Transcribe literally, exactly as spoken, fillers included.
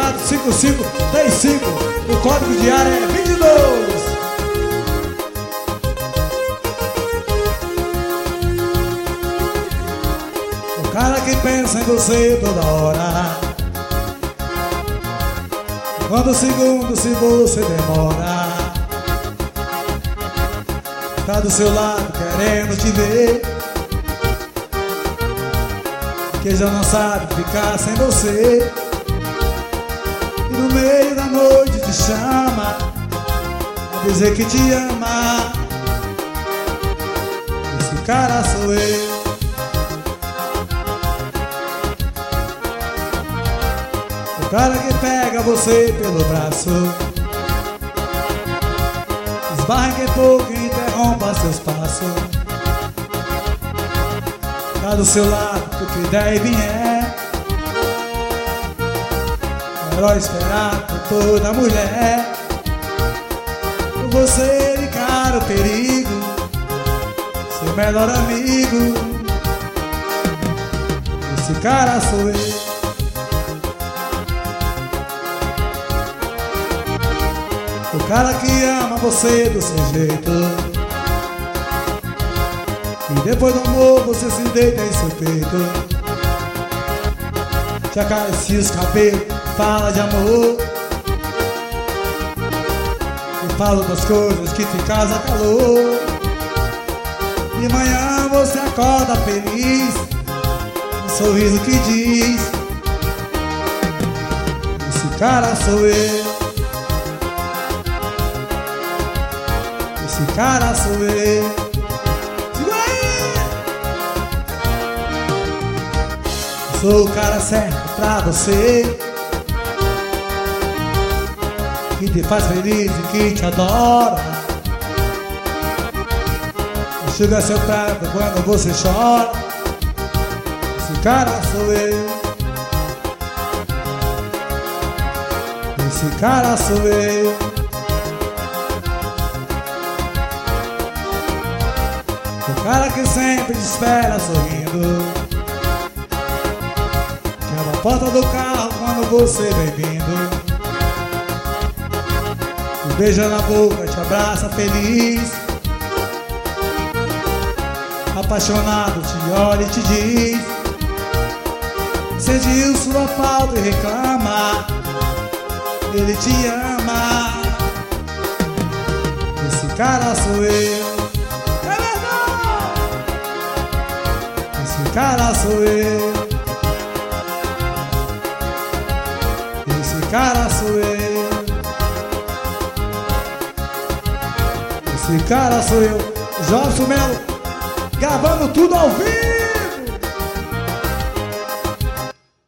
quatro cinco cinco três cinco. O código de área é vinte e dois. O cara que pensa em você toda hora, quando segundo se você demora, tá do seu lado querendo te ver, que já não sabe ficar sem você. E no meio da noite te chama a dizer que te ama. Esse cara sou eu. O cara que pega você pelo braço, esbarra em pouco e interrompa seus passos. Tá do seu lado, o que der e vier, o herói esperado por toda mulher. Por você encara o perigo, seu melhor amigo. Esse cara sou eu. O cara que ama você do seu jeito, e depois do amor você se deita em seu peito, te acaricia os cabelos, fala de amor, e fala das coisas que te causa calor. De manhã você acorda feliz, um sorriso que diz: esse cara sou eu. Esse cara sou eu. Segura aí! Sou o cara certo pra você, que te faz feliz e que te adora, enxuga seu prato quando você chora. Esse cara sou eu. Esse cara sou eu. O cara que sempre te espera sorrindo, que abre a porta do carro quando você vem vindo, te beija na boca, te abraça feliz, apaixonado te olha e te diz: sentiu sua falta e reclama, ele te ama. Esse cara sou eu. Esse cara sou eu. Esse cara sou eu. Esse cara sou eu. Jorge Melo, gravando tudo ao vivo.